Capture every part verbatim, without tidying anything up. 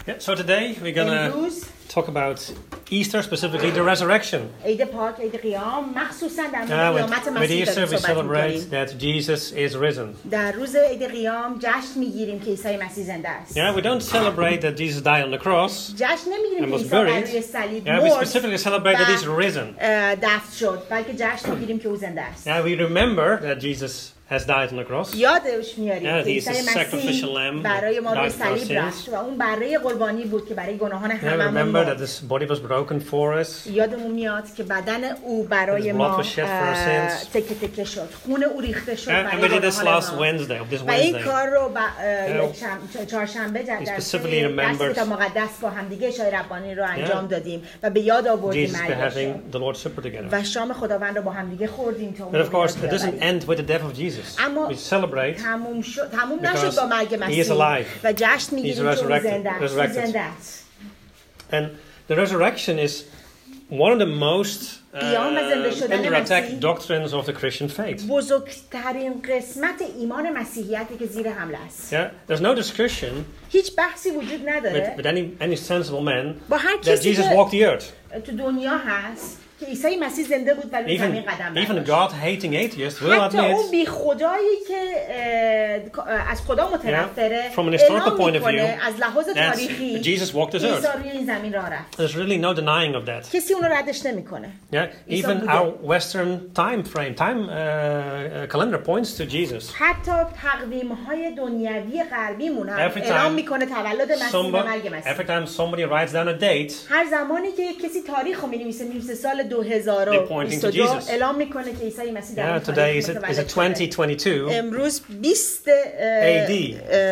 Yeah, so today we're going to امروز talk about Easter, specifically the resurrection. عید پاک، عید قیام، مخصوصا در Uh, مورد with, قیامت with مسیح Easter داریم we صحبت celebrate می‌کنیم. that Jesus is risen. در روز عید قیام جشن میگیریم که عیسی مسیح زنده است. Yeah, we don't celebrate that Jesus died on the cross. جشن نمیگیریم And که was عیسی بر buried. روی صلیب Yeah, we مرد specifically celebrate that he's risen. اه، دفن شد، بلکه جشن میگیریم که او زنده است. Yeah, we remember that Jesus has died on the cross. یادش میاریم Yeah, که he is عیسی the مسیح sacrificial lamb برای ما روی died for our صلیب sins. رفت و اون برای قربانی بود که برای گناهان Yeah, هممون remember that مرد. his body was broken for us. یادمون میاد که بدن او برای His blood ما was shed for our اه، sins. تکه تکه شد، خون او ریخته شد And, and برای we did this گناهان last ما. Wednesday, of this و این Wednesday. کار رو با Yeah. شم... چهارشنبه در He درس specifically remembered کتاب مقدس با همدیگه شای ربانی رو انجام دادیم و به یاد آوردیم Jesus مرگش having the Lord's Supper together. و شام خداوند رو با همدیگه خوردیم تا اون But رو of به course, یاد it doesn't بیاوریم. end with the death of Jesus. اما We celebrate تموم شد تموم because نشد با مرگ he is مسیح alive. و جشن میگیریم که او resurrected- زنده است. او resurrected. زنده است. And the resurrection is one of the most uh, قیام و زنده شدن under attack مسیح doctrines of the Christian faith. بزرگترین قسمت ایمان مسیحیتی که زیر حمله است. Yeah, there's no discussion هیچ بحثی وجود نداره with, with any any sensible man با هر that کسی Jesus که walked the earth. تو دنیا هست که عیسی مسیح زنده بود و روی زمین Even قدم even a برداشت. God-hating atheist will حتی اون admit بی خدایی که اه، از خدا متنفره Yeah. From an historical اعلام point of میکنه view از لحاظ that تاریخی Jesus walked this عیسی earth. روی این زمین راه رفت. There's really no denying of that. کسی اون رو ردش نمیکنه. Yeah, عیسی even بوده. our Western time frame, time uh, uh, calendar points to Jesus. حتی تقویم های دنیوی غربیمون هم Every اعلام time میکنه تولد مسیح و Somebody, مرگ مسیح. every time somebody writes down a date, هر زمانی که کسی تاریخ رو می‌نویسه می‌نویسه سال دو هزار و بیست و They're pointing to دو Jesus. اعلام میکنه که عیسی مسیح در yeah, اون today تاریخ is it, is متولد it شده. twenty twenty-two? امروز بیست A D.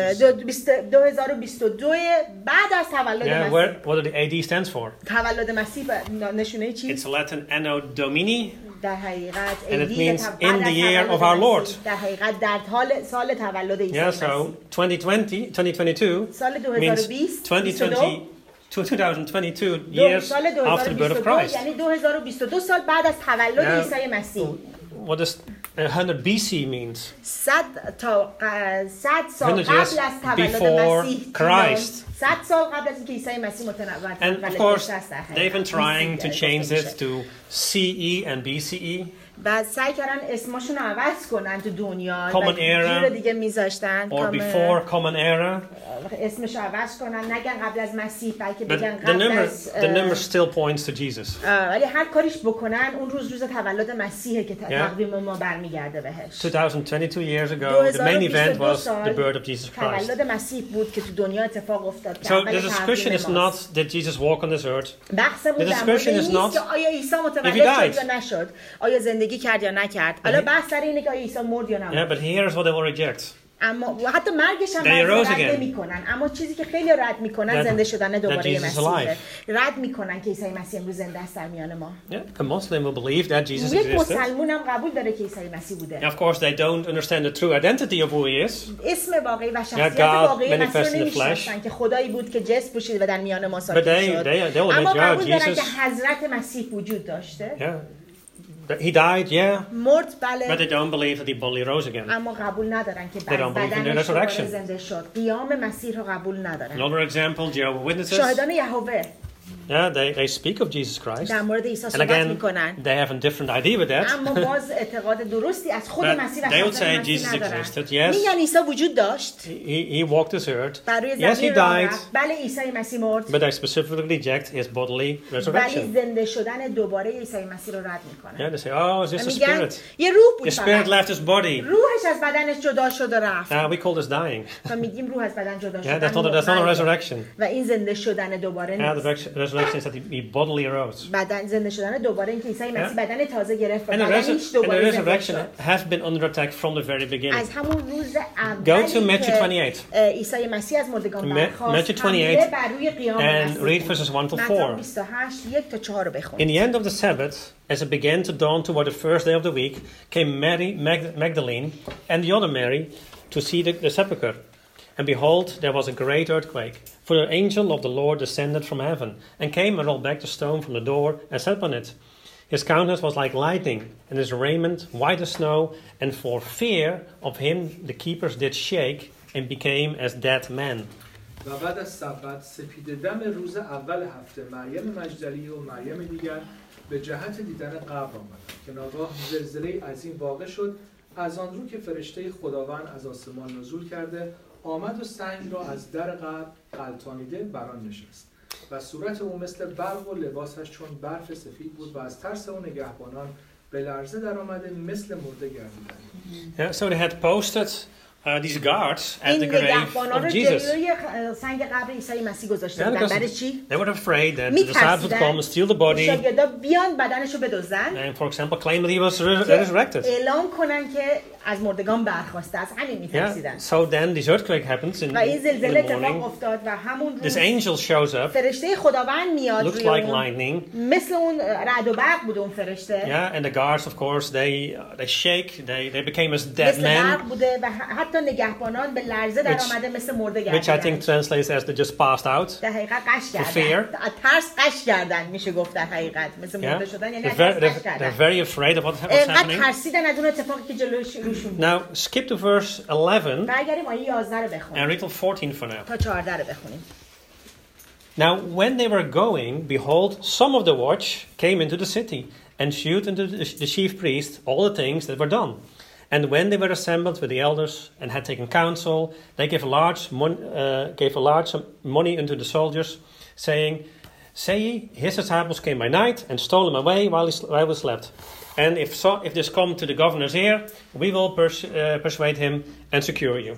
دو هزار و بیست و دو بعد از تولد Yeah, مسیح. where, what do the A D stands for? تولد مسیح ب- نشونه It's چی؟ Latin Anno Domini. در حقیقت And it عیدی means بعد in از the year تولد of our مسیح. Lord. در حقیقت در حال سال تولد عیسی Yeah, مسیح. so twenty twenty, twenty twenty-two سال دو هزار و means بیست، twenty بیست و دو. twenty, twenty twenty-two دو- years سال after the birth of دو هزار و بیست و دو Christ. یعنی دو هزار و بیست و دو سال بعد از تولد Yeah. عیسی مسیح. What does one hundred B C means? صد تا ق- صد سال one hundred قبل years از تولد before مسیح Christ. صد سال قبل از اینکه عیسی مسیح متولد And of course, they've been trying to change it to C E and B C E. بعد سعی کردن اسمشون رو عوض کنن تو دنیا Common و era جور دیگه میذاشتن Or before Common Era. اسمش رو عوض کنن نگن قبل از مسیح بلکه But بگن the قبل number, از the number still points to Jesus. اه، ولی هر کاریش بکنن اون روز روز تولد مسیحه که Yeah. تقویم ما برمیگرده بهش twenty twenty-two years ago, the main event was the birth of Jesus Christ. تولد مسیح بود که تو دنیا اتفاق افتاد که So اول the discussion تقویم is ماست. not did Jesus walk on this earth. بحثمون The در مورد discussion این is نیست not که آیا عیسی if متولد he شد died. یا نشد، آیا زندگی کرد یا نکرد. حالا بحث سر اینه که آیا عیسی مرد یا Yeah, نمرد. but here's what they will reject. اما و حتی مرگش هم They بعضی rose رد again. نمی‌کنن. اما چیزی که خیلی رد میکنن That- زنده شدن that دوباره Jesus is مسیحه. alive. رد میکنن که عیسی مسیح امروز زنده است در میان ما. Yeah, a Muslim will believe that Jesus یک existed. مسلمون هم قبول داره که عیسی مسیح بوده. Of course, they don't understand the true identity of who he is. اسم واقعی و شخصیت God واقعی manifest مسیح رو in the flesh. نمی‌شناسن که خدایی بود که جسم پوشید و در میان ما But ساکن they, شد. they, they will اما admit, yeah, قبول دارن Jesus, که حضرت مسیح وجود داشته. yeah, that he died, yeah, مرد but بله. they don't believe that he bodily rose again. اما قبول ندارن که They بعد don't believe in the بدنش دوباره resurrection. زنده شد. قیام مسیح رو قبول ندارن. Another example, Jehovah's Witnesses, شاهدان یهوه yeah, they, they speak of Jesus Christ. در مورد عیسی And صحبت again, میکنن. they have a different idea with that. اما باز اعتقاد درستی از خود But مسیح و they would شاهدان say مسیح Jesus ندارن. existed, yes. میگن عیسی وجود داشت. He, he walked this earth. بر روی Yes, he زمین راه died, رفت. بله عیسی مسیح مرد. but they specifically reject his bodily ولی resurrection. زنده شدن دوباره عیسی مسیح رو رد میکنن. Yeah, they say, oh, is this a میگن spirit? یه روح بود The spirit فقط. left his body. روحش از بدنش جدا شد و رفت. Uh, we call this dying. و میگیم روح از بدن جدا Yeah, شد. that's not, a, that's not a resurrection. و این زنده شدن دوباره Yeah, the نیست. res- resurrection is that he, he bodily arose. بدن زنده شدن دوباره اینکه عیسی مسیح Yeah. بدن تازه گرفت و And the, بدنش resur- and the دوباره زنده resurrection شد. has been under attack from the very beginning. از همون روز Go to اولی Matthew که twenty-eight. اه، عیسی مسیح از مردگان Ma- برخاست Matthew حمله twenty-eight بر روی قیام and مسیح read بود. verses one to متی four. بیست و هشت یک تا چهار رو In بخونید. the end of the Sabbath, as it began to dawn toward the first day of the week, came Mary Mag- Magdalene and the other Mary to see the, the sepulchre. And behold, there was a great earthquake. For the angel of the Lord descended from heaven, and came and rolled back the stone from the door, and sat upon it. His countenance was like lightning, and his raiment white as snow, and for fear of him the keepers did shake, and became as dead men. و بعد از سبت سپید دم روز اول هفته مریم مجدلیه و مریم دیگر به جهت دیدن قبر آمدند که ناگاه زلزله عظیم واقع شد. از آن رو که فرشته خداوند از آسمان نزول کرده آمد و سنگ را از در قبر غلطانیده بر آن نشست و صورت او مثل برق و لباسش چون برف سفید بود و از ترس او نگهبانان به لرزه در آمده مثل مرده گردیدند. Yeah, so they had posted uh, these guards at the این grave نگهبانان of رو Jesus. جلوی سنگ قبر عیسی مسیح گذاشته Yeah, بودن. because برای چی؟ they were afraid that the disciples would come and steal the body شاگردا بیان بدنشو بدزدن and, for example, claim that he was re- که resurrected. اعلام کنن که از مردگان برخواسته. از همین Yeah. می‌ترسیدن. So then this earthquake happens in, و این in زلزله the اتفاق morning. افتاد و همون This روز angel shows up, فرشته خداوند میاد looks روی like اون lightning. مثل اون رعد و برق بود اون فرشته. Yeah, and the guards, of course, they uh, they shake. They they became as dead مثل برق men, بوده و حتی نگهبانان به لرزه در Which- آمده مثل مرده which I think گردیدن. translates as they just passed out. در حقیقت قش For کردن. fear. از ترس قش کردن میشه گفت در حقیقت. مثل Yeah, مرده شدن یعنی they're از very, ترس قش they're, کردن. they're very afraid of what, what's اینقدر happening. ترسیدن از اون اتفاقی که جلوش روشون بود. Now skip to verse eleven برگردیم آیه یازده رو and بخونیم read till fourteen for now. تا چهارده رو بخونیم. Now, when they were going, behold, some of the watch came into the city and shewed unto the the chief priest all the things that were done. And when they were assembled with the elders and had taken counsel, they gave large mon- uh, gave a large sum money unto the soldiers, saying, Say ye, his disciples came by night and stole him away while he, sl- while we slept. And if so, if this come to the governor's ear, we will pers- uh, persuade him and secure you.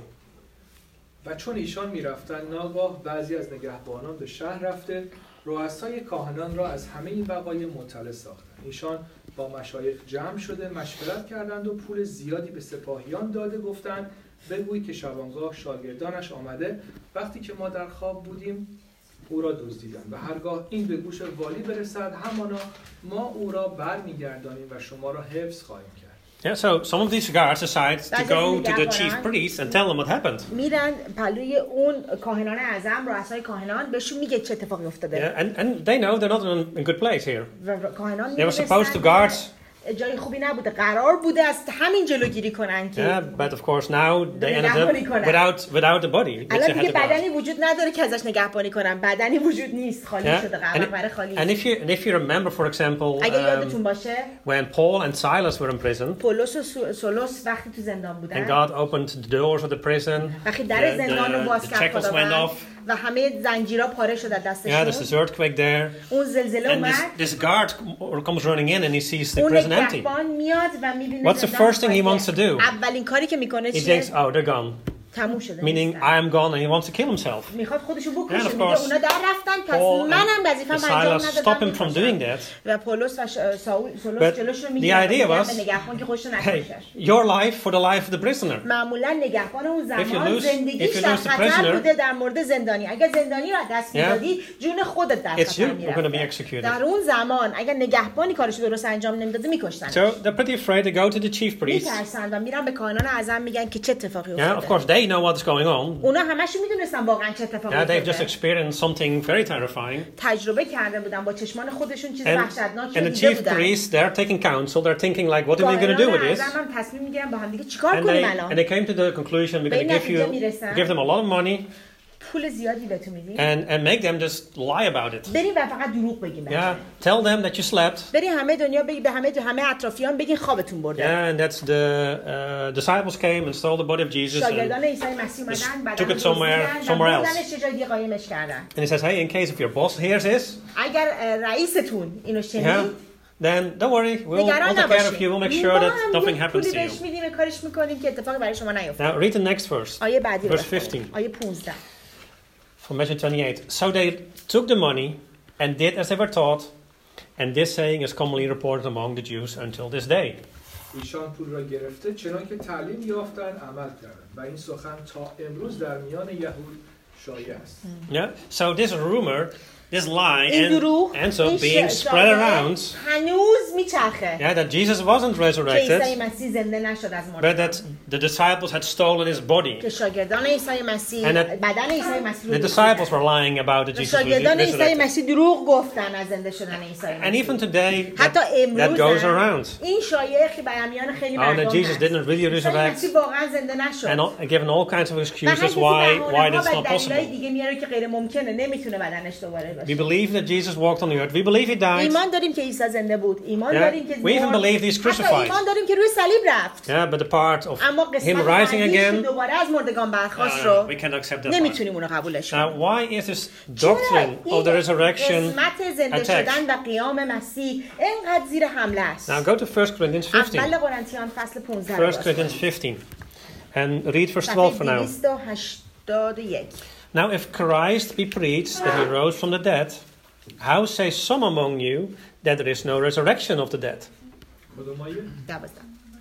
و چون ایشان می‌رفتند ناگاه بعضی از نگهبانان به شهر رفته رؤسای کاهنان را از همه این وقایع مطلع ساختند. ایشان با مشایخ جمع شده مشورت کردند و پول زیادی به سپاهیان داده گفتند بگوی که شبانگاه شاگردانش آمده وقتی که ما در خواب بودیم او را دزدیدند و هرگاه این به گوش والی برسد همانا ما او را برمیگردانیم و شما را حفظ خواهیم کرد. Yeah, so some of these guards decide to That's go just to the the chief Gabaran. priest and tell them what happened. میرن پلوی اون کاهنان اعظم رؤسای کاهنان بهشون میگه چه اتفاقی افتاده. Yeah, and, and they know they're not in a good place here. و کاهنان They were میدونستن supposed to guard. جای خوبی نبوده. قرار بوده از همین جلوگیری کنن که Yeah, but of course now they ended نگهبانی up کنن. without without the body, which they الان had دیگه to guard. بدنی وجود نداره که ازش نگهبانی کنن. بدنی وجود نیست. خالی Yeah, شده. and, قبر خالی. and if you and if you remember, for example, اگه یادتون um, باشه when Paul and Silas were in prison, پولس و سو- سولوس وقتی تو زندان and بودن God opened the doors of the prison, وقتی the, در زندان رو the, باز the کرد shackles went خداوند off. و همه زنجیرها پاره شد از Yeah, there's دستشون. this earthquake there, اون زلزله and اومد. this, this guard comes running in and he sees the اون prison empty. نگهبان میاد و میبینه What's the زندان first thing he خالیه. wants to do? اولین کاری که میکنه He چیه؟ thinks, oh, they're gone, تموم شده. meaning نیستن. I am gone, and he wants to kill himself. میخواد خودشو And بکشه. of میگه course, اونا در رفتن پس Paul منم and وظیفه‌م the انجام Silas ندادم. stop him from doing می‌کشم. that. و پولس و ش- ساول سولوس But جلوش رو the میگیرن idea و was, به نگهبان که خودشو Hey, نکشش. your life for the life of the prisoner. معمولا نگهبان اون If you زمان lose- زندگیش if you در lose the خطر prisoner- بوده در مورد زندانی. اگر زندانی رو از دست Yeah. میدادی جون خودت در It's خطر you who are going to be میرفت. executed. در اون زمان اگر نگهبانی کارشو درست انجام نمیداده میکشتن. So they're pretty afraid to go to the chief priest. میترسن و میرن به کاهنان اعظم میگن که چه اتفاقی Yeah, of افتاده. course they know what's going on. اونا همشون میدونستن واقعا چه اتفاقی Yeah, they've just افتاده. experienced something very terrifying. تجربه کرده بودن با چشمان خودشون چیز And, وحشتناکی and رو the دیده chief بودن. priests, they're taking counsel. They're thinking like, what are we going to do with کاهنان this? اعظم هم تصمیم میگیرن با هم دیگه چیکار And کنیم they, and الان. they came to the conclusion, we're going to give you, give them a lot of money پول زیادی بهتون میدیم. and, and make them just lie about it. بریم و فقط دروغ بگیم. Yeah, tell them that you slept. بریم همه دنیا بگی به همه همه اطرافیان بگین خوابتون برده. Yeah, and that's the uh, disciples came and stole the body of Jesus and, شاگردان عیسی مسیح اومدن took it somewhere- somewhere else. بردنش جای دیگه قایمش کردن. and he says, hey, in case if your boss hears this, اگر اه، رئیستون اینو yeah, شنید then don't worry, we'll, نگران we'll take care of نباشید. you. We'll make ما sure هم that nothing یه happens پولی to بهش you. میدیم کارش میکنیم که اتفاقی برای شما نیفته. Now read the next verse, آیه بعدی رو verse بخونید. fifteen. آیه پانزده. from Matthew twenty-eight. So they took the money and did as they were taught, and this saying is commonly reported among the Jews until this day. ایشان پول را گرفته چنان که تعلیم یافتند عمل کردند و این سخن تا امروز در میان یهود شایع است. Yeah. So this rumor this lie این and دروغ ends این up being ش- spread شایعه around. هنوز میچرخه Yeah, that Jesus wasn't که عیسی resurrected, مسیح زنده نشد از but مردگان that the disciples had stolen his body. که شاگردان عیسی مسیح And that بدن عیسی مسیح The رو disciples دزدیدن. were lying about that Jesus was شاگردان عیسی resurrected. مسیح دروغ گفتن از زنده شدن عیسی And even مسیح today, حتی that, that goes امروز around. این شایعه خیلی بیان خیلی Oh, مردم that Jesus هست. didn't really عیسی resurrect, مسیح واقعا زنده نشد and all, given all kinds of و هر excuses کسی why why بهانه‌ها that's و not دلایل possible. دیگه میاره که غیر ممکنه نمیتونه بدنش دوباره We باشه believe that Jesus walked on the earth. We believe he died. ایمان داریم که عیسی زنده بود ایمان Yeah. داریم که We even مرد. believe he's حتی crucified. ایمان داریم که روی صلیب رفت Yeah, but the part of اما him قسمت rising بعدیش که again, دوباره از مردگان برخاست uh, رو we can't accept that part. نمیتونیم اونو قبولش Now, کنیم why is this چرا doctrine of the این resurrection قسمت زنده attacked? شدن و قیام مسیح اینقدر زیر حمله است Now, go to First Corinthians fifteen. اول قرنتیان فصل پانزده رو First باز Corinthians کنید. fifteen. And read verse twelve for صفحه now. دویست و هشتاد و یک Now, if Christ be preached that he rose from the dead, how say some among you that there is no resurrection of the dead? کدوم آیه؟ دوازده.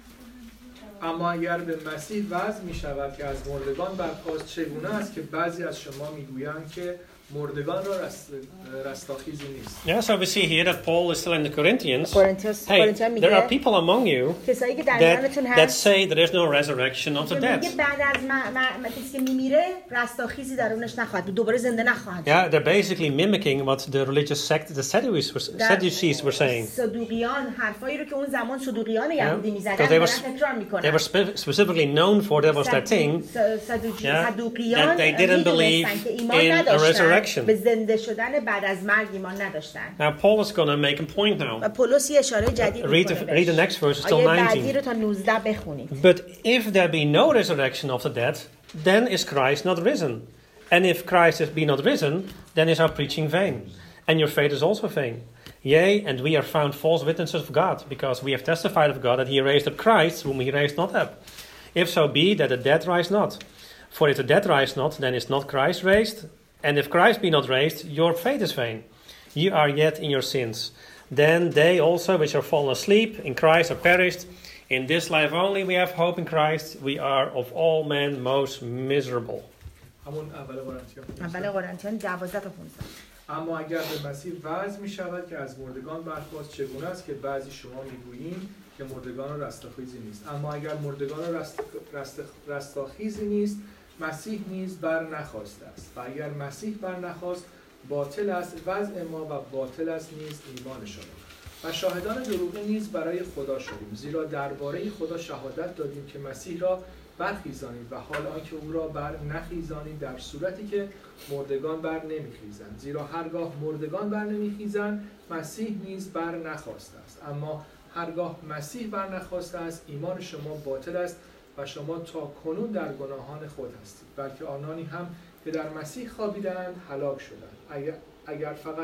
اما اگر به مسیح وضع می شود که از مردگان برخاست چگونه است که بعضی از شما میگویند که مردگان را رست... رستاخیزی نیست. Yeah, so we see here that Paul is telling the Corinthians, قرنتیاس- hey, قرنتیان there are میگه people among you کسایی که در that, میانتون that هست say there is no resurrection of the که dead. میگه بعد از م- م- کسی که میمیره رستاخیزی درونش نخواهد بود دوباره زنده نخواهد شد. Yeah, they're basically mimicking what the religious sect, the Sadducees were, در Sadducees were saying. صدوقیان حرفایی رو که اون زمان صدوقیان یهودی میزدن Because they دارن were- تکرار They میکنن were spe- specifically known for, that was their thing, Yeah, صدوقیان that they didn't believe میدونستن که ایمان in a نداشتن resurrection. به زنده شدن بعد از مرگ ایمان نداشتن Now, Paul is going to make a point now. و پولس یه اشاره جدید Read the, میکنه read the next verse, till آیه بعدی nineteen. رو تا نوزده بخونید But if there be no resurrection of the dead, then is Christ not risen. And if Christ is- be not risen, then is our preaching vain. And your faith is also vain. Yea, and we are found false witnesses of God, because we have testified of God that he raised up Christ, whom he raised not up. If so be that the dead rise not. For if the dead rise not, then is not Christ raised. And if Christ be not raised, your faith is vain. Ye are yet in your sins. Then they also which are fallen asleep in Christ are perished. In this life only we have hope in Christ. We are of all men most miserable. همون اول قرنتیان. اول قرنتیان دوازده تا پانزده اما اگر به مسیح وضع می شود که از مردگان برخاست چگونه است که بعضی شما میگوییم که مردگان را رستاخیزی نیست. اما اگر مردگان را رست... رست... رستاخیزی نیست مسیح نیز بر نخواسته است و اگر مسیح بر نخواست باطل است وضع ما و باطل است نیز ایمان شما و شاهدان دروغی نیز برای خدا شدیم زیرا درباره خدا شهادت دادیم که مسیح را برخیزانید و حال آنکه او را بر نخیزانید در صورتی که مردگان بر نمیخیزند زیرا هرگاه مردگان بر نمیخیزند مسیح نیز بر نخواسته است اما هرگاه مسیح بر نخواسته است ایمان شما باطل است و شما تا کنون در گناهان خود هستید بلکه آنانی هم که در مسیح خوابیدند هلاک شدند اگر, اگر فقط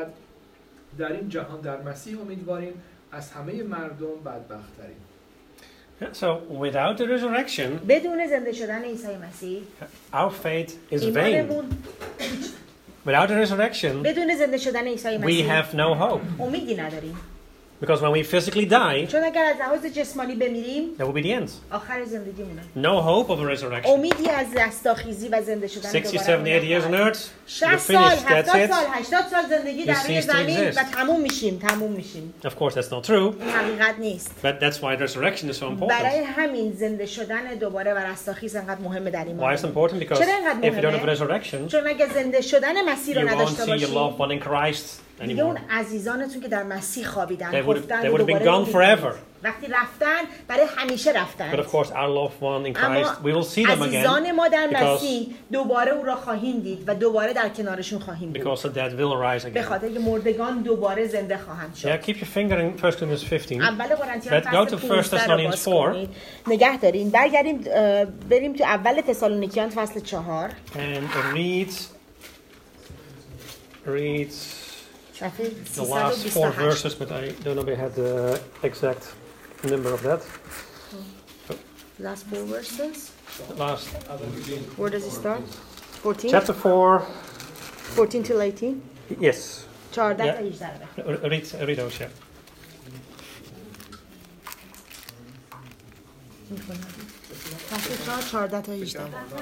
در این جهان در مسیح امیدواریم از همه مردم بدبخت‌تریم. Yeah, so without the resurrection, بدون زنده شدن عیسی مسیح our faith is vain. ایمانمون Without the resurrection, بدون زنده شدن عیسی we مسیح have no hope. امیدی نداریم Because when we physically die, چون اگر از لحاظ جسمانی بمیریم that will be the end. آخر زندگیمونه No hope of a resurrection. امیدی از رستاخیزی و زنده شدن sixty, دوباره seventy, eighty years on نخواهد. earth, you're شصت سال، finished, that's هفتاد it. سال، هشتاد سال زندگی در You روی cease to زمین exist. و تموم میشیم تموم میشیم Of course, that's not true, این حقیقت نیست but that's why resurrection is so برای important. همین زنده شدن دوباره و رستاخیز انقدر مهمه در Why ایمان is it important? Because چرا اینقدر if you don't have مهمه؟ resurrection, چون اگه زنده شدن مسیح you رو won't نداشته see your باشیم loved one in Christ دیگه اون anymore. عزیزانتون که در مسیح خوابیدن They would have, خفتن they و would have been دوباره gone می‌بینید. forever. وقتی رفتن برای همیشه رفتن But of course, our loved one in اما Christ, we will see them عزیزان ما again در because, مسیح دوباره او را خواهیم دید و دوباره در کنارشون خواهیم بود because the dead will arise به again. خاطر که مردگان دوباره زنده خواهند شد Yeah, keep your finger in First Corinthians fifteen. اول قرنتیان Let's go to فصل First پانزده رو Thessalonians باز four. کنید نگه دارین برگردیم اه، بریم تو اول تسالونیکیان فصل چهار And read, read صفحه the last سیصد و بیست و four هشت verses, but I don't know if I had the exact number of that. last four verses The last where does it start fourteen chapter four. fourteen till eighteen Yes, چهارده Yeah. تا هجده رو بخون. R- read, read those. Yeah. می‌خونم. فصل چهار چهارده تا هجده.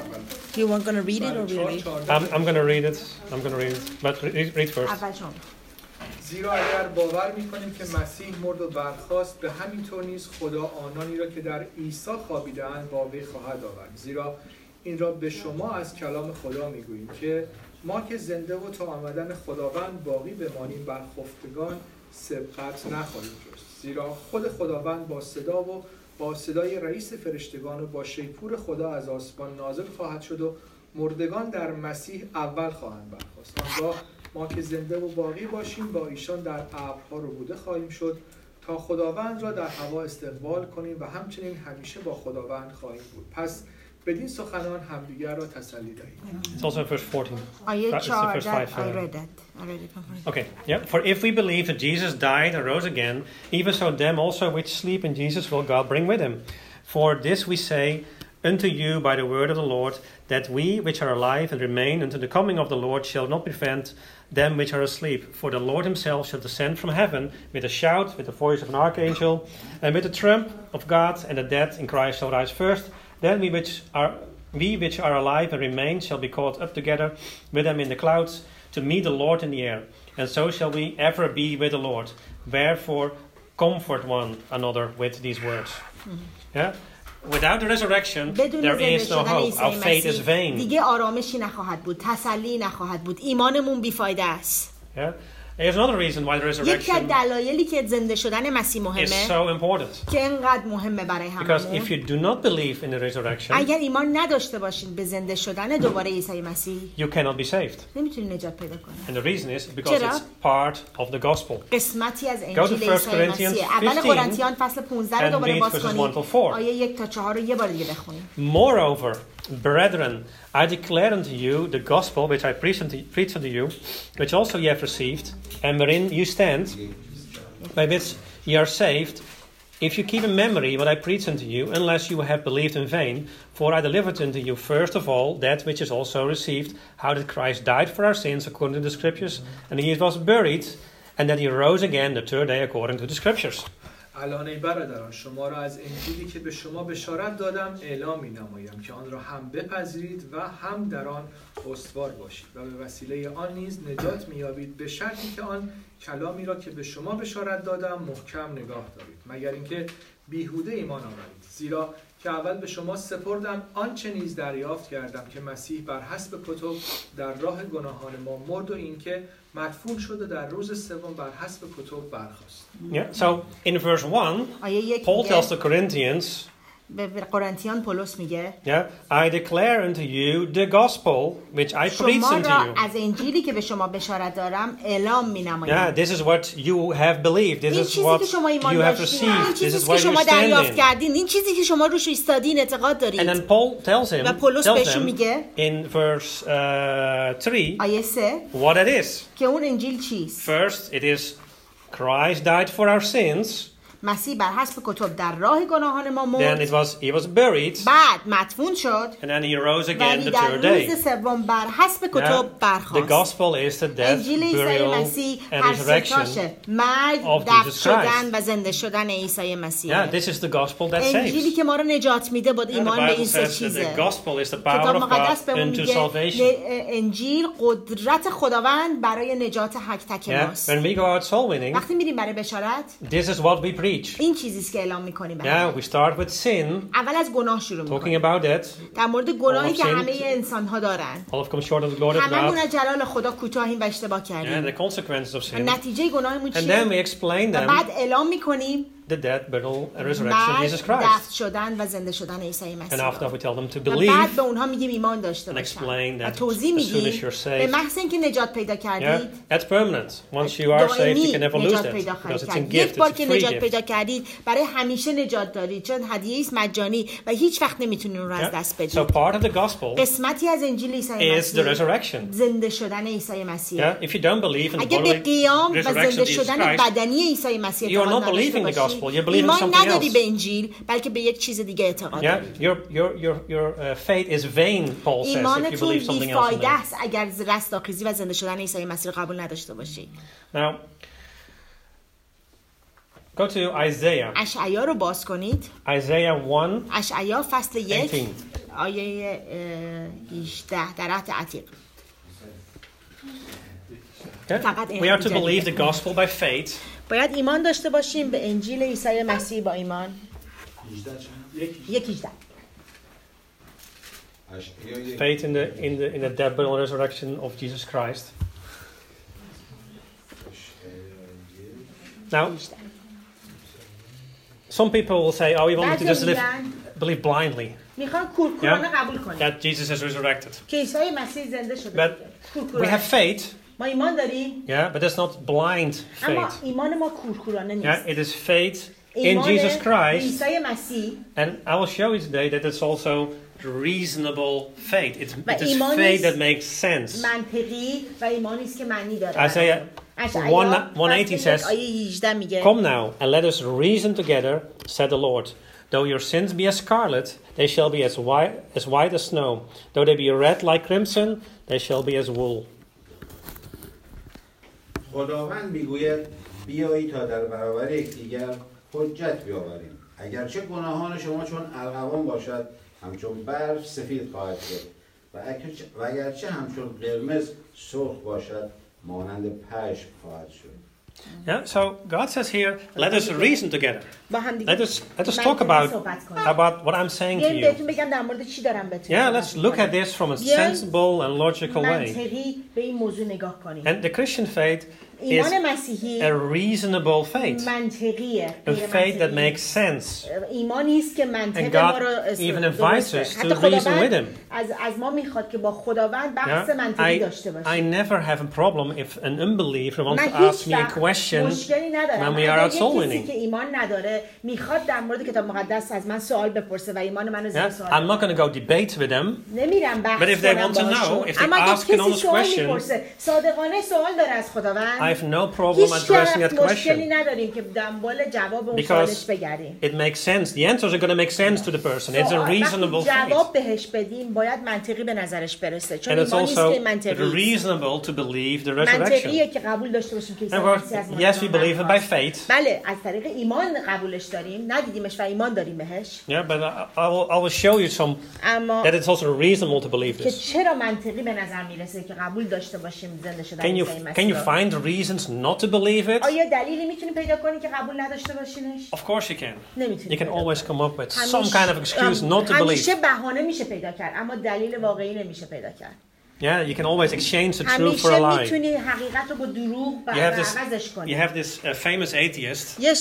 Do you want gonna read it or چهار- read it? چهارده. I'm, I'm going to read it. I'm going to read it. But read, read first. اول شما. زیرا اگر باور می‌کنیم که مسیح مرد و برخاست، به همین طور نیز خدا آنانی را که در عیسی خوابیده‌اند با وی خواهد آورد. زیرا این را به شما از کلام خدا می‌گوییم که ما که زنده و تا آمدن خداوند باقی بمانیم بر خفتگان سبقت نخواهیم جست. زیرا خود خداوند با صدا و با صدای رئیس فرشتگان و با شیپور خدا از آسمان نازل خواهد شد و مردگان در مسیح اول خواهند برخاست. آنگاه ما که زنده و باقی باشیم با ایشان در ابرها ربوده خواهیم شد تا خداوند را در هوا استقبال کنیم و همچنین همیشه با خداوند خواهیم بود. پس بدین سخنان همدیگر را تسلی دهیم. It's also in verse fourteen. آیه That is the چهارده. first five, I uh, read that. I read it before. Okay, yeah. For if we believe that Jesus died and rose again, even so them also which sleep in Jesus will God bring with him. For this we say unto you by the word of the Lord, that we which are alive and remain unto the coming of the Lord shall not prevent them which are asleep. For the Lord himself shall descend from heaven with a shout, with the voice of an archangel, and with the trump of God, and the dead in Christ shall rise first. Then we which are we which are alive and remain shall be caught up together with them in the clouds to meet the Lord in the air. And so shall we ever be with the Lord. Wherefore comfort one another with these words. Yeah? Without the resurrection, بدون there زنده is no شدن hope. عیسی Our faith is مسیح vain. دیگه آرامشی نخواهد بود، تسلی نخواهد بود، ایمانمون بیفایده است. Yeah? There's another reason why the یکی از resurrection دلایلی که زنده شدن مسیح is مهمه so important. که اینقدر مهمه برای Because if هممون. you do not believe in the resurrection, اگر ایمان نداشته باشین به زنده شدن دوباره عیسی مسیح، you cannot be saved. نمیتونی نجات پیدا کنی. And the reason is because چرا؟ it's part of the gospel. قسمتی از Go to انجیل First عیسی Corinthians مسیح. اول fifteen قرنتیان فصل پانزده رو and دوباره read باز verses کنید. one to four. آیه یک تا چهار رو یه بار دیگه بخونید. Moreover, brethren, I declare unto you the gospel which I preach unto, preach unto you, which also ye have received, and wherein you stand, by which ye are saved, if you keep in memory what I preach unto you, unless you have believed in vain. For I delivered unto you first of all that which is also received, how that Christ died for our sins according to the Scriptures, and he was buried, and that he rose again the third day according to the Scriptures. الان ای برادران شما را از انجیلی که به شما بشارت دادم اعلام می نمایم که آن را هم بپذیرید و هم در آن استوار باشید و به وسیله آن نیز نجات می یابید به شرطی که آن کلامی را که به شما بشارت دادم محکم نگاه دارید مگر اینکه بیهوده ایمان آورید. زیرا که اول به شما سپردم آنچه نیز دریافت کردم که مسیح بر حسب کتب در راه گناهان ما مرد و اینکه مدفون شد و در روز سوم بر حسب کتب برخاست. Yeah. So in verse one, آیه یک Paul میگه tells the Corinthians, به قرنتیان پولس میگه yeah, I declare unto you the gospel which I preach شما unto را you. از انجیلی که به شما بشارت دارم اعلام می نمایم. Yeah, this is what you have believed. This این is چیزی what که شما ایمان you have داشتین، این received. This چیزی is که why شما you're دریافت standing. کردین، این چیزی که شما روش ایستادین اعتقاد And then دارید. Paul tells him, و پولس tells بهشون them میگه in verse uh, three آیه سه what it is. که اون انجیل چیست. First, it is Christ died for our sins. مسیح بر حسب کتب در راه گناهان ما Then مرد، it was he was buried, بعد مدفون شد and then he rose again ولی the در third day. روز سوم بر حسب Now, کتب the برخاست. gospel is the death, انجیل عیسی burial, مسیح and هر resurrection. ستاشه مرگ، of دفن Jesus شدن Christ. و زنده شدن عیسی مسیح. Yeah, this is the gospel that انجیلی saves. که ما رو نجات میده با Yeah, the ایمان به Bible این سه says that چیزه. the gospel is the power کتاب of مقدس God به اون unto میگه salvation. ن- انجیل قدرت خداوند برای نجات هک تک Yeah, ماست. when we go out soul winning, وقتی میریم برای بشارت this is what we preach. این چیزیست که اعلام میکنیم. Yeah, we start with sin, اول از گناه شروع talking میکنیم. about that. در مورد گناهی All of که sin. همه انسان ها دارن. All have come short of the glory of هممون God. از جلال خدا کوتاهیم و اشتباه And the کردیم. consequences of و sin. نتیجه گناهمون And then چیه؟ we explain و them بعد اعلام میکنیم the death, burial, and resurrection of مرگ، Jesus Christ. دفن شدن و زنده شدن عیسی And مسیح. after we tell them to و بعد believe, به اونها میگیم ایمان داشته and باشن explain و that توضیح as soon as میدیم you're saved, به محض اینکه نجات پیدا yeah, کردید that's permanent. Once you are saved, you دائمی can never lose نجات that پیدا because خواهید it's a کرد. gift. یک بار It's a که free نجات gift. پیدا کردید برای همیشه نجات دارید، چون هدیه است مجانی و هیچ وقت نمیتونید اون رو از Yeah. دست So بدید. part of the gospel قسمتی از انجیل عیسی is the مسیح resurrection. زنده شدن عیسی مسیح. Yeah, if you don't believe in the اگه به bodily قیام و resurrection زنده of Jesus شدن Christ, بدنی عیسی مسیح you are اعتقاد not believing نداشته the gospel. باشی، You're believing ایمان something نداری else. به انجیل بلکه به یک چیز دیگه اعتقاد yeah, داری. your your your your uh, faith is vain, Paul says, if you ایمانتون believe something else in بیفایده there. است اگر رستاخیزی و زنده شدن عیسی مسیح رو قبول نداشته باشی. Now, Go to Isaiah. اشعیا رو باز کنید. Isaiah one, اشعیا فصل یک eighteen. آیه اه، هجده در عهد عتیق. Okay? فقط این We are to جدیده. believe the gospel by faith. باید ایمان داشته باشیم به انجیل عیسی مسیح با ایمان. یک هجده. Faith in the in the in the death, burial, and resurrection of Jesus Christ. Now, some people will say, "Oh, we want to just live, believe blindly میخوان کورکورانه قبول کنیم that Jesus is resurrected." که عیسی مسیح زنده شده. But we have faith, ما ایمان داریم. yeah, but that's not blind اما faith. ایمان ما کورکورانه نیست. Yeah, it is faith in ایمان Jesus Christ, عیسی مسیح and I will show you today that it's also reasonable faith. It's, و it is ایمان faith است that makes sense. منطقی و ایمانی است که معنی داره. Isaiah اشعیا one eighty فصل یک says, آیه هجده میگه "Come now, and let us reason together," said the Lord. "Though your sins be as scarlet, they shall be as white as white as snow. Though they be red like crimson, they shall be as wool." خداوند میگوید بیایید تا در برابر یکدیگر حجت بیاوریم. اگرچه گناهان شما چون ارغوان باشد همچون برف سفید خواهد شد و اگرچه, و اگرچه همچون قرمز سرخ باشد مانند پشم خواهد شد. Yeah, so God says here, let us reason together. با هم دیگه Let us let us talk about about what I'm saying to بیایم you. بهتون بگم در مورد چی دارم بهتون Yeah, let's look at this from a sensible and logical way. منطقی به این موضوع نگاه کنیم. And the Christian faith is ایمان مسیحی a reasonable faith, منطقیه. a faith that makes sense. ایمانی است که منطق And ما God رو even invites us to حتی reason with خداوند Him. از از ما میخواد که با خداوند بحث Yeah? منطقی I, داشته I باشیم. never have a problem if an unbeliever wants من to هیچ ask me a وقت question مشکلی ندارم. when we are اگر out یک soul کسی winning. که ایمان نداره میخواد در مورد کتاب مقدس از من سوال بپرسه و ایمان منو زیر Yeah? سوال I'm not going to go debate with them. نمیرم بحث But if they کنم want to know, باهاشون. if they اما اگه ask an کسی honest سوال question, میپرسه صادقانه سوال داره از خداوند I have no problem هیچ addressing that وقت مشکلی question نداریم که دنبال جواب اون because سوالش بگردیم. it makes sense. The answers are going to make sense to the person. It's a سوال- reasonable وقتی faith. جواب بهش بدیم باید منطقی به نظرش برسه چون And it's ایمانی است also که منطقی reasonable to believe the منطقیه resurrection. که قبول داشته باشیم که عیسی And we're- مسیح از yes, we مردگان believe it by برخاست. faith. بله از طریق ایمان قبولش داریم ندیدیمش و ایمان داریم بهش Yeah, but I, I, will, I will show you some اما that it's also reasonable to believe که this. چرا منطقی به نظر میرسه که قبول داشته باشیم زنده شدن Can you عیسی مسیح can you رو. find reasons not to believe it? آیا دلیلی میتونی پیدا کنی که قبول نداشته باشینش؟ Of course you can. نمیتونی You can پیدا always کنی. come up with some همیشه- kind of excuse not to همیشه believe. بهانه میشه پیدا کرد اما دلیل واقعی نمیشه پیدا کرد. Yeah, you can always exchange the truth for a همیشه lie. میتونی حقیقت رو با دروغ You have this عوضش you کنی. have this uh, famous atheist یه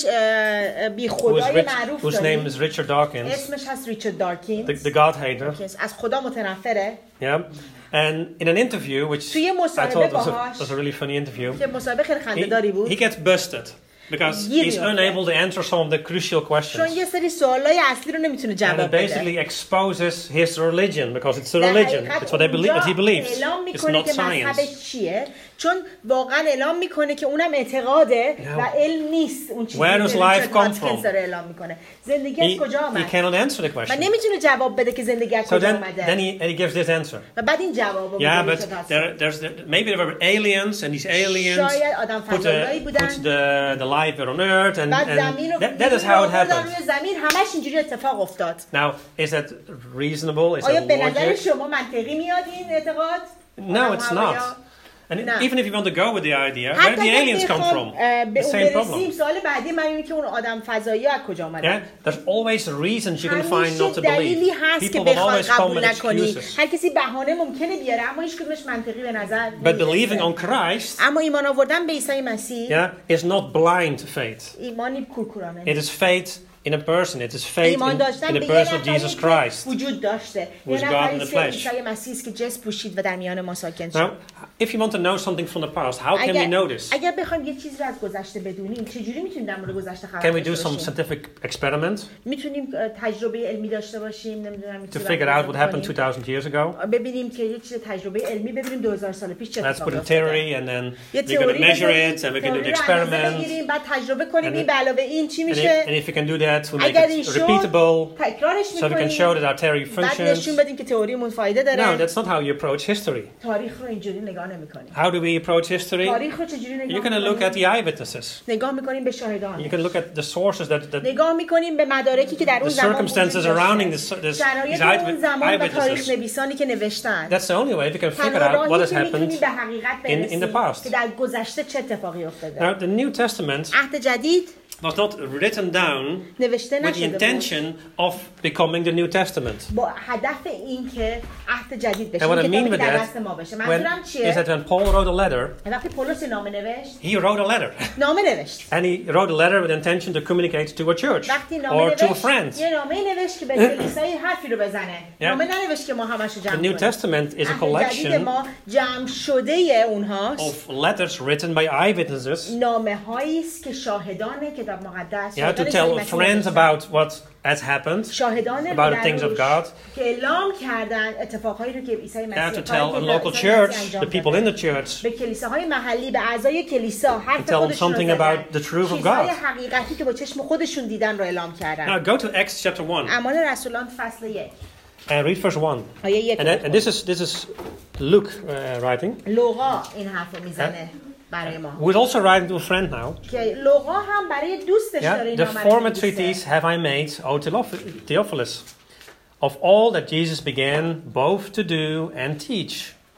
بی who is خدای rich, معروف whose name داریم is Richard Dawkins, اسمش هست ریچارد دارکینز the, the God hater. که از خدا متنفره Yeah, and in an interview, which توی I مصاحبه thought was a, باهاش was a really funny interview, که مسابقه خیلی he, خنده‌داری بود he gets busted because گیر he's می‌افته. unable to answer some of the crucial چون questions. یه سری سوالای اصلی رو نمیتونه And جواب it بده basically exposes his religion because it's a در religion. حقیقت It's what, I believe, what he اونجا believes. اعلام It's میکنه not که science. مذهبش چیه چون واقعا اعلام میکنه که اونم اعتقاده Yeah. و علم نیست اون چیزی Where که does ریچارد life come هاتکینز from? داره اعلام میکنه زندگی از He, کجا he آمد cannot answer the و question. نمیتونه جواب بده که زندگی از So کجا then, then آمده he, and he gives this answer. و بعد این جواب رو Yeah, میده but ریچارد there, there's the, maybe there were aliens, and these aliens شاید آدم put, فضایی the, بودن put the, the life on earth, and, بعد and زمین رو that, that is زمین how رو it آوردن happened. روی زمین همش اینجوری اتفاق افتاد Now, is that reasonable? Is آیا that به نظر logic? شما منطقی میاد این اعتقاد No, آدم it's هوایا؟ not. And No. even if you want to go with the idea, where حتی did the اگر aliens come بخوام، from? اه، به The اون same برسیم problem. سوال بعدی من اینه که اون آدم فضایی از کجا آمده Yeah, there's always reasons you can find همیشه not to دلیلی believe. هست که People will بخوای always come قبول with نکنی excuses. هر کسی بهانه ممکنه بیاره اما هیچ کدومش منطقی به نظر But believing نمیرسه. on Christ, اما ایمان آوردن به عیسی مسیح yeah, is not blind faith. ایمانی کورکورانه It is faith in a person. It is faith ایمان in, داشتن in به the یه person of نفری Jesus که Christ. وجود داشته who یه is God in نفری the که flesh. عیسی مسیح است که جسم پوشید و در میان ما ساکن Now, شد if you want to know something from the past, how can we اگر, know this? اگر بخوایم یه چیزی رو از گذشته بدونیم چجوری میتونیم در مورد گذشته خبر Can we do داشته some باشیم scientific experiment میتونیم تجربه علمی داشته باشیم نمیدونم to figure out what happened two thousand years ago? ببینیم که یه چیز تجربه علمی ببینیم دو هزار سال پیش چه Let's اتفاقی put a افتاده theory and then یه we're going to تئوری measure بذاریم، it and we're going to do تئوری the رو اندازه experiment. بگیریم بعد تجربه کنیم And این it- به علاوه این چی And if, میشه and if we can do that that, we make اگر it این شد repeatable, تکرارش so we can show میکنیم that our theory بعد functions. نشون بدیم که تئوریمون فایده No, داره. that's not how you approach history. تاریخ رو اینجوری نگاه نمیکنیم. How do we approach history? تاریخ رو چجوری You're نگاه going to look at میکنیم؟ the eyewitnesses. نگاه میکنیم به You شاهدان. can look at the sources that, that نگاه میکنیم به مدارکی که در اون the زمان circumstances وجود surrounding داشته. this, this, these شرایط اون زمان و تاریخ eyewitnesses. نویسانی که نوشتن. That's the only way we can figure تنها out what راهی has که میتونیم happened به حقیقت in, in the برسیم past. که در گذشته چه اتفاقی افتاده. Now, the New Testament عهد جدید was not written down نوشته with the نشده بود intention of becoming the New Testament. با هدف این که عهد جدید بشه، And what I این mean کتابی with که در that دست ما بشه. when, منظورم is چیه؟ that when Paul wrote a letter, وقتی پولس نامه نوشت، he wrote a letter. نامه نوشت. And he wrote a letter with intention to communicate to a church وقتی نامه or to a نوشت، friend. یه نامه نوشت که به کلیسای حرفی رو بزنه. Yeah. نامه ننوشت که ما همشو The جمع New کنیم. Testament is a عهد جدید collection ما جمع شده اونهاست. of letters written by eyewitnesses. نامه هایی است که شاهدان کتاب مقدس You have to شاهدان tell مسیح friends نوشتن. about what has happened, شاهدان about the things of روش God. که اعلام کردن اتفاقهایی رو که عیسی You مسیح have to کاری tell که a local عیسی church, مسیح انجام the people داده. in the church, به کلیساهای محلی، به اعضای کلیسا حرف tell them خودشون رو something زدن. about the truth of چیزهای God. حقیقتی که با چشم خودشون دیدن رو اعلام Now کردن. go to Acts chapter one اعمال رسولان فصل یک and read verse one. آیه یک. And, that- and this is this is Luke uh, writing. لوقا این حرف رو میزنه برای ما. Who is also writing to a friend now. که لوقا هم برای دوستش داره Yeah, این the نامه رو former می‌نویسه. treatise have I made, O Theoph- Theophilus, of all that Jesus began both to do and teach.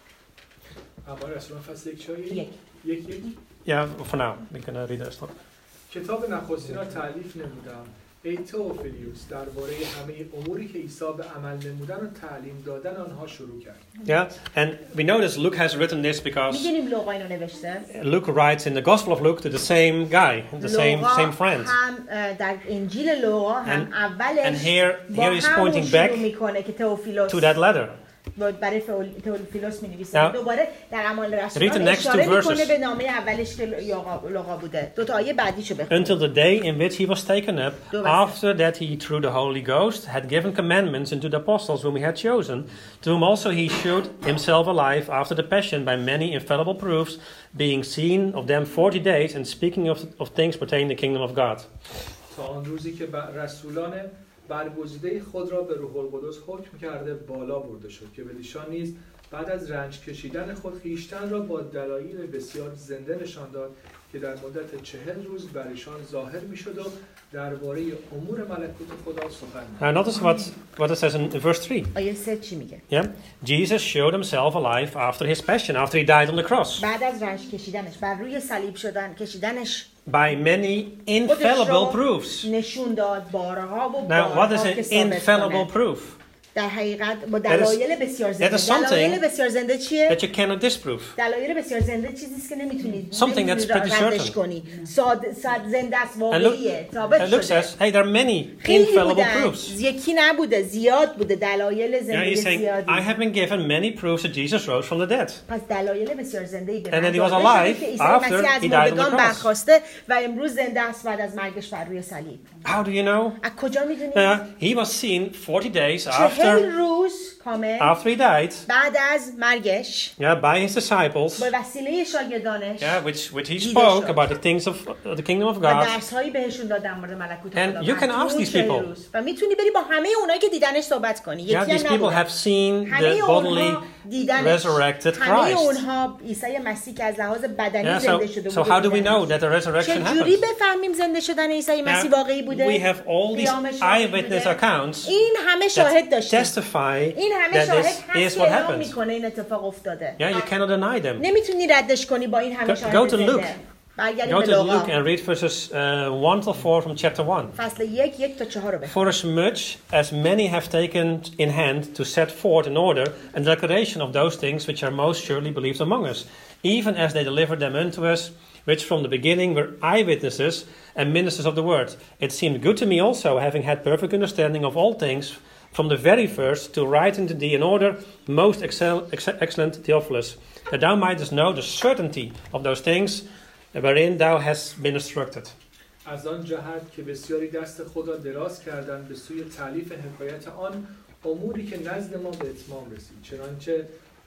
اعمال رسولان فصل یک چای یک. یک یک Yeah, for now we can uh, read that slide. کتاب نخستین را تألیف نمودم ای تئوفیلیوس درباره همه اموری که عیسی به عمل نمودن و تعلیم دادن آنها شروع کرد. Yeah, and we notice Luke has written this because می‌دونیم لوقا اینو نوشته. Luke writes in the Gospel of Luke to the same guy, the same لوقا same friend. هم اه، در انجیل لوقا هم And- اولش and here- با here he's همون pointing شروع back میکنه که تئوفیلوس To that letter. با- برای فئول- تئوفیلوس می‌نویسه. Now, دوباره در اعمال read the رسولان next اشاره two میکنه verses. به نامه اولش که لوقا لوقا بوده. دو تا آیه بعدیشو بخون. Until the day in which he was taken up, Doe maar. after that he, through the Holy Ghost, had given commandments unto the apostles whom he had chosen, to whom also he showed himself alive after the passion by many infallible proofs, being seen of them forty days, and speaking of, of things pertaining to the kingdom of God. تا آن روزی که بر- رسولان برگزیده خود را به روح القدس حکم کرده بالا برده شد که بدیشان نیز بعد از رنج کشیدن خود خویشتن را با دلایل بسیار زنده نشان داد که در مدت چهل روز بر ایشان ظاهر میشد و درباره امور ملکوت خدا سخن Now notice what, what it says in verse three. آیه سه چی میگه؟ Yeah? Jesus showed himself alive after his passion, after he died on the cross, بعد از رنج کشیدنش، بر روی صلیب شدن کشیدنش by many خودش infallible رو proofs. نشون داد بارها و Now, what بارها is که an ثابت infallible کنه. proof? در حقیقت با is- دلایل بسیار that زنده. is something دلایل بسیار زنده چیه؟ That you cannot disprove. دلایل بسیار زنده چیزی است که نمیتونید Something نمیتونید that's pretty ردش certain. کنی. ساد صد زنده است، And Luke, واقعیه، ثابت and Luke شده. says, hey, there are many خیلی infallible بودن، proofs. یکی نبوده، زیاد بوده دلایل Yeah, زنده he's saying, زیادی. I have been given many proofs that Jesus rose from the dead. پس دلایل بسیار زنده ای به And من that he was داده شده alive که عیسی after مسیح از he died on the مردگان cross. برخاسته و امروز زنده است بعد از مرگش بر روی صلیب. How do you know? از کجا میدونید؟ Uh, he was seen forty days چهل after, روز کامل after he died, بعد از مرگش yeah, by his disciples, با وسیله شاگردانش yeah, which, which he دیده spoke شد. about the things of uh, the kingdom of و God. درس‌هایی بهشون داد در مورد ملکوت And خدا. you can تو ask اون these چهل people. روز. و میتونی بری با همه اونایی که دیدنش صحبت کنی. یکی Yeah, هم these people نبودن. have seen همه the bodily اونها دیدنش. resurrected همه Christ. اونها عیسی مسیح که از لحاظ بدنی Yeah, زنده so, شده so بود. how do we know that the resurrection چجوری happened? بفهمیم زنده شدن عیسی مسیح Now, واقعی بوده؟ we have all these قیام شاهد eyewitness بوده. accounts این همه شاهد that داشتیم. testify این همه that شاهد this هست is که what اعلام happened. میکنه این اتفاق افتاده. Yeah, you cannot deny them. نمیتونی ردش کنی با این همه Go- شاهد go to زنده. Luke. برگردیم Go به to لوقا. Luke and read verses uh, one to four from chapter one. فصل یک یک تا چهار رو بخون. For as much as many have taken in hand to set forth in order a declaration of those things which are most surely believed among us, even as they delivered them unto us, which from the beginning were eyewitnesses and ministers of the word. It seemed good to me also, having had perfect understanding of all things from the very first, to write unto thee in order, most excel, ex- excellent Theophilus, that thou mightest know the certainty of those things wherein thou hast been instructed. از آن جهت که بسیاری دست خود را دراز کردند به سوی تألیف حکایت آن اموری که نزد ما به اتمام رسید، چنانچه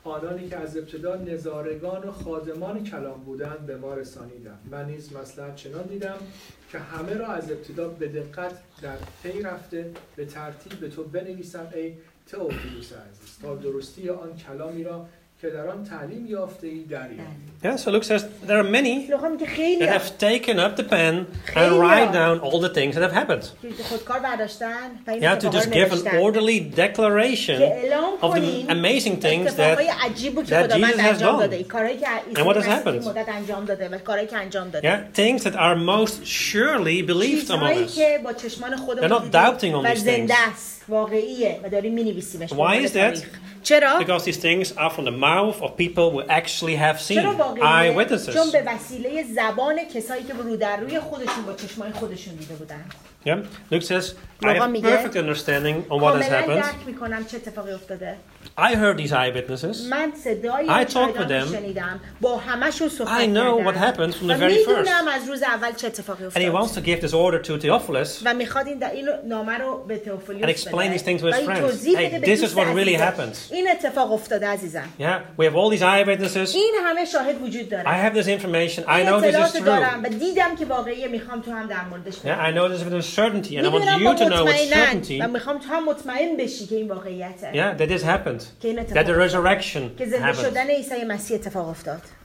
آنانی که از ابتدا نظارگان و خادمان کلام بودند به ما رسانیدند. من نیز مصلحت چنان دیدم که همه را از ابتدا به دقت در پی رفته به ترتیب به تو بنویسم ای تئوفیلوس عزیز، تا درستی آن کلامی را که در آن تعلیم یافته ای دریابی. Yeah, so Luke says there are many لوقا میگه خیلی that have taken up the pen and write down all the things that have happened. که خودکار برداشتن و این You have to اتفاقا just رو give an نوشتن orderly declaration که اعلام of the کنین amazing things اتفاقای that عجیبی که that خداوند Jesus has انجام done. داده، این کارهایی که عیسی And what has مسیح happened? مدت انجام داده و کارهایی که انجام داده. yeah, things that are most surely believed among چیزهایی us. که با چشمان They're خودمون not doubting on و these زنده things. است، واقعیه و داریم می‌نویسیمش. Why is that? چرا؟ Because these things are from the mouth of people who actually have seen, چرا واقعیه؟ eyewitnesses. چون به وسیله زبان کسایی که رو در روی خودشون با چشمای خودشون دیده بودن. Yeah, Luke says, I لوقا have میگه perfect understanding on what has کاملا happened. درک میکنم چه اتفاقی افتاده. I heard these eyewitnesses. من صدای I talked with شاهدان them. رو شنیدم، با همشون صحبت I know what کردم happened from the و very first. میدونم از روز اول چه اتفاقی And he افتاد. wants to give this order to Theophilus و میخواد این این نامه رو به تئوفیلوس and explain these things to his و این friends. توضیح Hey, بده به this is دوست what really عزیزم. happened. این اتفاق افتاده عزیزم. Yeah, we have all these eyewitnesses. این همه شاهد وجود داره. I have this information. I این know this is اطلاعات true. دارم و دیدم که واقعیه، میخوام تو هم در موردش Yeah, I know this with certainty, and I want میدونم you to با know with مطمئنن certainty. و میخوام تو هم مطمئن بشی که این واقعیته. Yeah, that this happened. که این That the اتفاق resurrection که زنده happened. شدن عیسی مسیح اتفاق افتاد.